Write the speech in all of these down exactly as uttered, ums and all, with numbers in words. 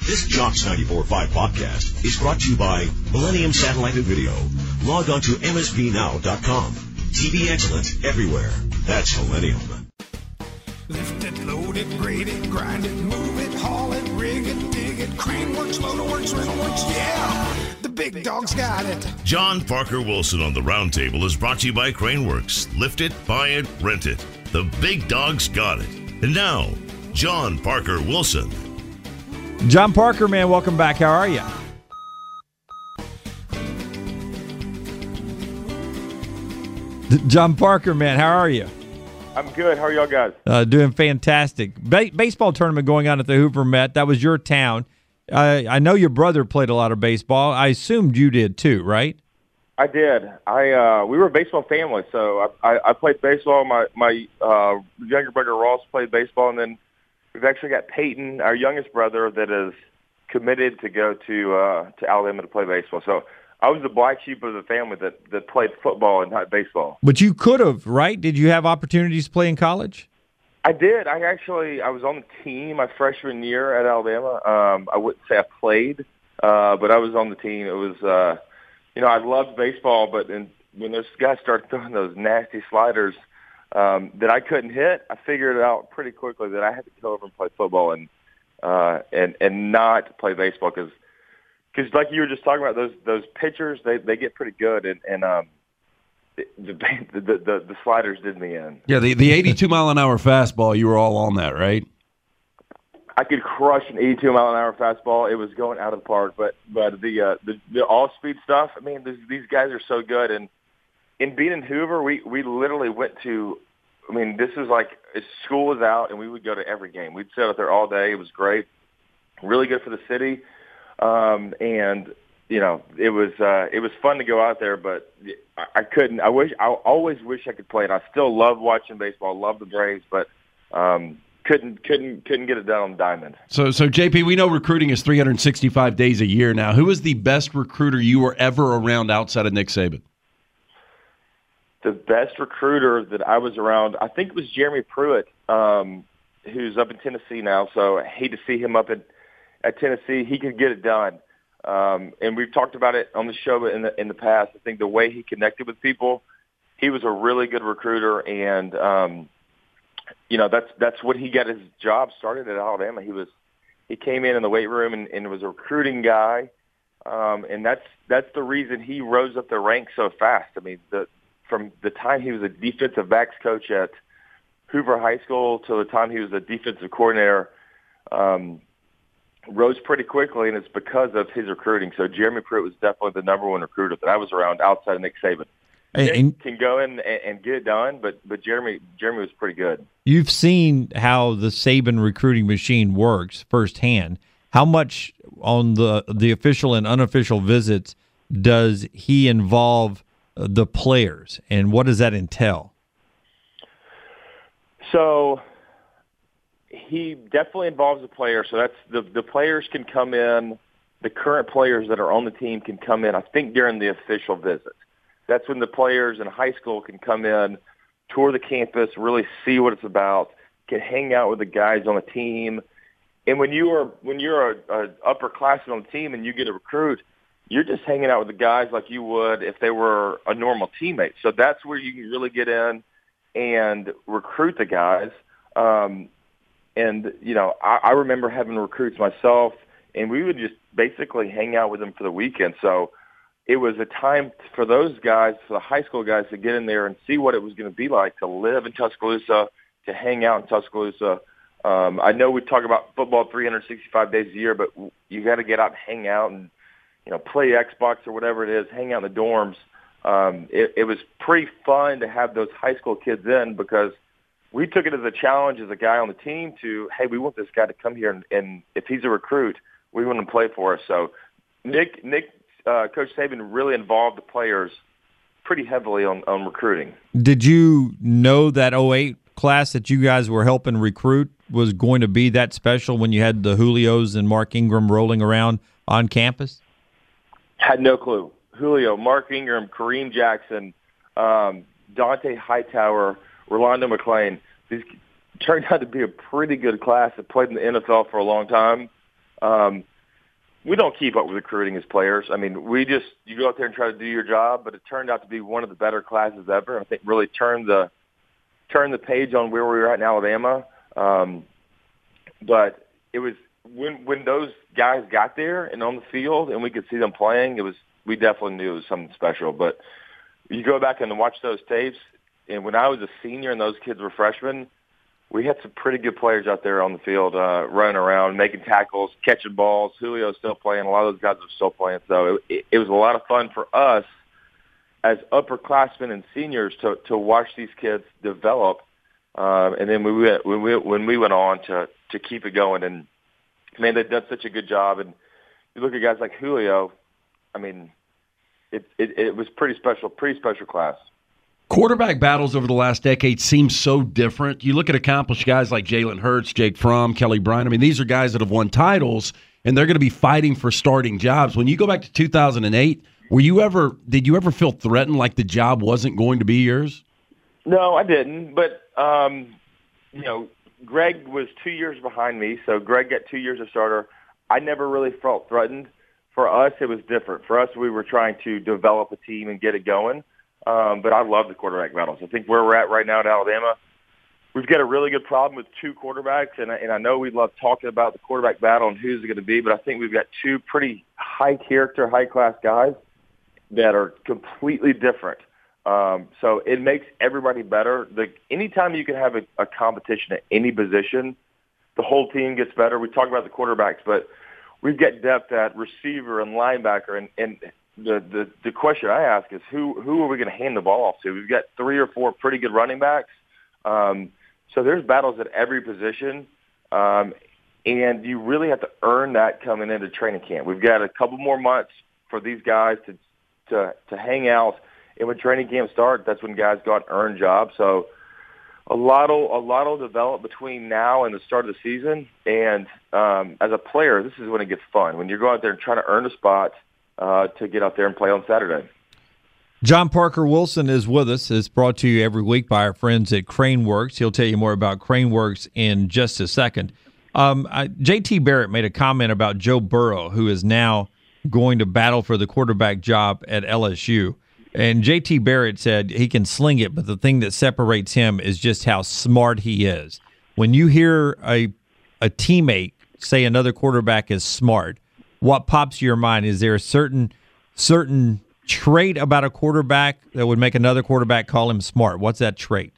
This Jocks ninety-four point five podcast is brought to you by Millennium Satellite and Video. Log on to M S V now dot com. T V excellence everywhere. That's Millennium. Lift it, load it, grade it, grind it, move it, haul it, rig it, dig it, crane works, loader works, rental works, yeah! The big dog's got it. John Parker Wilson on the Roundtable is brought to you by Craneworks. Lift it, buy it, rent it. The big dog's got it. And now, John Parker Wilson. John Parker, man, welcome back. How are you? John Parker, man, how are you? I'm good. How are y'all guys? Uh, doing fantastic. Ba- baseball tournament going on at the Hoover Met. That was your town. Uh, I know your brother played a lot of baseball. I assumed you did too, right? I did. I uh, we were a baseball family, so I, I, I played baseball. My my uh, younger brother Ross played baseball, and then we've actually got Peyton, our youngest brother, that is committed to go to uh, to Alabama to play baseball. So I was the black sheep of the family that, that played football and not baseball. But you could have, right? Did you have opportunities to play in college? I did. I actually I was on the team my freshman year at Alabama. Um, I wouldn't say I played, uh, but I was on the team. It was, uh, you know, I loved baseball, but in, when those guys started throwing those nasty sliders um, that I couldn't hit, I figured it out pretty quickly that I had to go over and play football and uh, and and not play baseball because. Because like you were just talking about, those those pitchers, they, they get pretty good, and, and um, the, the, the, the, the sliders did me in. Yeah, the, the eighty-two mile an hour fastball, you were all on that, right? I could crush an eighty-two mile an hour fastball. It was going out of the park, but but the uh, the, the all-speed stuff, I mean, this, these guys are so good. And in being in Hoover, we, we literally went to, I mean, this is like school was out, and we would go to every game. We'd sit out there all day. It was great, really good for the city. Um, and you know, it was uh, it was fun to go out there, but I, I couldn't. I wish I always wish I could play it. I still love watching baseball, love the Braves, but um, couldn't couldn't couldn't get it done on the diamond. So, so J P, we know recruiting is three hundred sixty-five days a year now. Who was the best recruiter you were ever around outside of Nick Saban? The best recruiter that I was around, I think it was Jeremy Pruitt, um, who's up in Tennessee now. So I hate to see him up in. At Tennessee, he could get it done. Um, and we've talked about it on the show in the in the past. I think the way he connected with people, he was a really good recruiter, and um, you know that's that's what he got his job started at Alabama. He was he came in in the weight room and, and was a recruiting guy, um, and that's that's the reason he rose up the ranks so fast. I mean, the, from the time he was a defensive backs coach at Hoover High School to the time he was a defensive coordinator. Um, rose pretty quickly, and it's because of his recruiting. So Jeremy Pruitt was definitely the number one recruiter that I was around outside of Nick Saban. And, Nick can go in and, and get it done, but but Jeremy Jeremy was pretty good. You've seen how the Saban recruiting machine works firsthand. How much on the the official and unofficial visits does he involve the players, and what does that entail? So he definitely involves the players. So that's the the players can come in. The current players that are on the team can come in, I think, during the official visit. That's when the players in high school can come in, tour the campus, really see what it's about, can hang out with the guys on the team. And when you are when you're a, a upperclassman on the team and you get a recruit, you're just hanging out with the guys like you would if they were a normal teammate. So that's where you can really get in and recruit the guys. Um, And, you know, I, I remember having recruits myself, and we would just basically hang out with them for the weekend. So it was a time for those guys, for the high school guys, to get in there and see what it was going to be like to live in Tuscaloosa, to hang out in Tuscaloosa. Um, I know we talk about football three hundred sixty-five days a year, but you got to get out and hang out and, you know, play Xbox or whatever it is, hang out in the dorms. Um, it, it was pretty fun to have those high school kids in because we took it as a challenge as a guy on the team to, hey, we want this guy to come here, and, and if he's a recruit, we want him to play for us. So Nick, Nick, uh, Coach Saban really involved the players pretty heavily on, on recruiting. Did you know that oh eight class that you guys were helping recruit was going to be that special when you had the Julios and Mark Ingram rolling around on campus? Had no clue. Julio, Mark Ingram, Kareem Jackson, um, Dante Hightower, Rolando McClain. These turned out to be a pretty good class that played in the N F L for a long time. Um, we don't keep up with recruiting as players. I mean, we just you go out there and try to do your job, but it turned out to be one of the better classes ever. I think really turned the turned the page on where we were at in Alabama. Um, but it was when when those guys got there and on the field and we could see them playing, it was we definitely knew it was something special. But you go back and watch those tapes, and when I was a senior and those kids were freshmen, we had some pretty good players out there on the field, uh, running around, making tackles, catching balls. Julio's still playing. A lot of those guys are still playing. So it, it was a lot of fun for us as upperclassmen and seniors to, to watch these kids develop. Um, and then we went, when we when we went on to, to keep it going. And, man, they've done such a good job. And you look at guys like Julio, I mean, it, it, it was pretty special, pretty special class. Quarterback battles over the last decade seem so different. You look at accomplished guys like Jalen Hurts, Jake Fromm, Kelly Bryant. I mean, these are guys that have won titles, and they're going to be fighting for starting jobs. When you go back to two thousand eight, were you ever did you ever feel threatened like the job wasn't going to be yours? No, I didn't. But, um, you know, Greg was two years behind me, so Greg got two years of starter. I never really felt threatened. For us, it was different. For us, we were trying to develop a team and get it going. Um, but I love the quarterback battles. I think where we're at right now in Alabama, we've got a really good problem with two quarterbacks, and I, and I know we love talking about the quarterback battle and who's it going to be, but I think we've got two pretty high-character, high-class guys that are completely different. Um, so it makes everybody better. The, anytime you can have a, a competition at any position, the whole team gets better. We talk about the quarterbacks, but we've got depth at receiver and linebacker, and, and The, the the question I ask is who who are we going to hand the ball off to? We've got three or four pretty good running backs, um, so there's battles at every position, um, and you really have to earn that coming into training camp. We've got a couple more months for these guys to to to hang out, and when training camp starts, that's when guys go out and earn jobs. So a lot will a lot will develop between now and the start of the season, and um, as a player, this is when it gets fun when you're going out there and trying to earn a spot. Uh, to get out there and play on Saturday. John Parker Wilson is with us. It's brought to you every week by our friends at Craneworks. He'll tell you more about Craneworks in just a second. Um, I, J T Barrett made a comment about Joe Burrow, who is now going to battle for the quarterback job at L S U. And J T Barrett said he can sling it, but the thing that separates him is just how smart he is. When you hear a a teammate say another quarterback is smart, what pops to your mind? Is there a certain certain trait about a quarterback that would make another quarterback call him smart? What's that trait?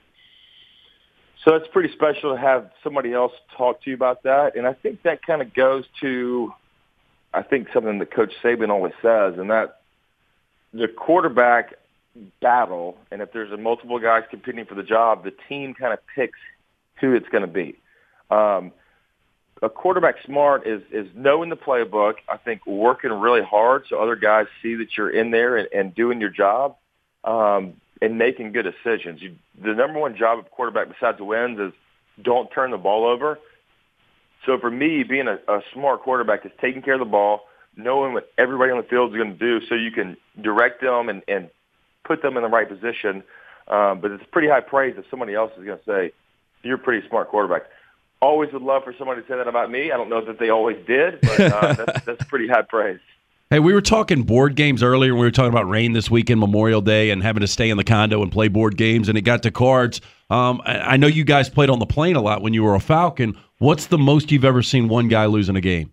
So it's pretty special to have somebody else talk to you about that. And I think that kind of goes to, I think, something that Coach Saban always says, and that the quarterback battle, and if there's a multiple guys competing for the job, the team kind of picks who it's going to be. Um A quarterback smart is is knowing the playbook, I think working really hard so other guys see that you're in there and, and doing your job um, and making good decisions. You, the number one job of a quarterback besides the wins is don't turn the ball over. So for me, being a, a smart quarterback is taking care of the ball, knowing what everybody on the field is going to do so you can direct them and, and put them in the right position. Um, but it's pretty high praise if somebody else is going to say, you're a pretty smart quarterback. Always would love for somebody to say that about me. I don't know that they always did, but uh, that's, that's pretty high praise. Hey, we were talking board games earlier. We were talking about rain this weekend, Memorial Day, and having to stay in the condo and play board games, and it got to cards. Um, I, I know you guys played on the plane a lot when you were a Falcon. What's the most you've ever seen one guy lose in a game?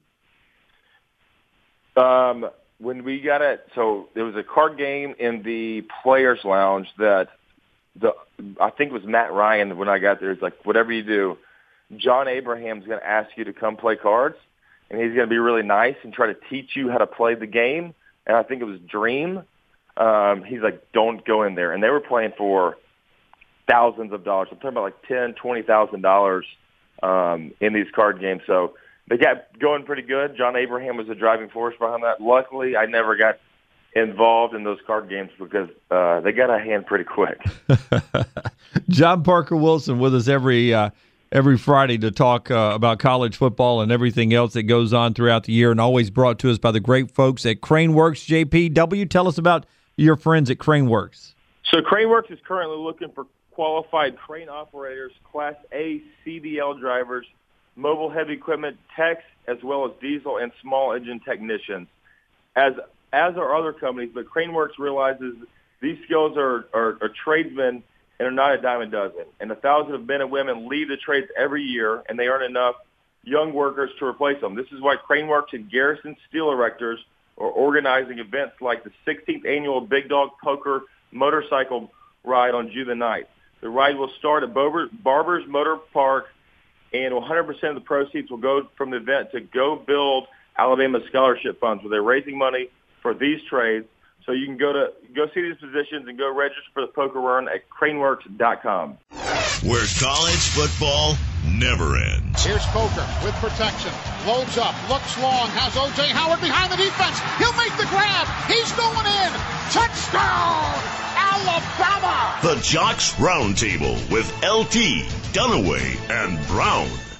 Um, when we got it, so there was a card game in the Players Lounge that the I think it was Matt Ryan when I got there. He's like, whatever you do, John Abraham's going to ask you to come play cards, and he's going to be really nice and try to teach you how to play the game. And I think it was Dream. Um, he's like, don't go in there. And they were playing for thousands of dollars. I'm talking about like ten thousand dollars, twenty thousand dollars um, in these card games. So they got going pretty good. John Abraham was the driving force behind that. Luckily, I never got involved in those card games because uh, they got a hand pretty quick. John Parker Wilson with us every uh, every Friday to talk uh, about college football and everything else that goes on throughout the year, and always brought to us by the great folks at Craneworks. J P W, tell us about your friends at Craneworks. So Craneworks is currently looking for qualified crane operators, Class A C D L drivers, mobile heavy equipment techs, as well as diesel and small engine technicians, as as are other companies. But Craneworks realizes these skills are, are, are tradesmen and are not a dime a dozen. And a thousand of men and women leave the trades every year, and they earn enough young workers to replace them. This is why Craneworks and Garrison Steel Erectors are organizing events like the sixteenth annual Big Dog Poker motorcycle ride on June the ninth. The ride will start at Barber, Barber's Motor Park, and one hundred percent of the proceeds will go from the event to Go Build Alabama Scholarship Funds, where they're raising money for these trades. So you can go to go see these positions and go register for the poker run at craneworks dot com. Where college football never ends. Here's Coker with protection. Loads up, looks long, has O J Howard behind the defense. He'll make the grab. He's going in. Touchdown, Alabama! The Jocks Roundtable with L T, Dunaway, and Brown.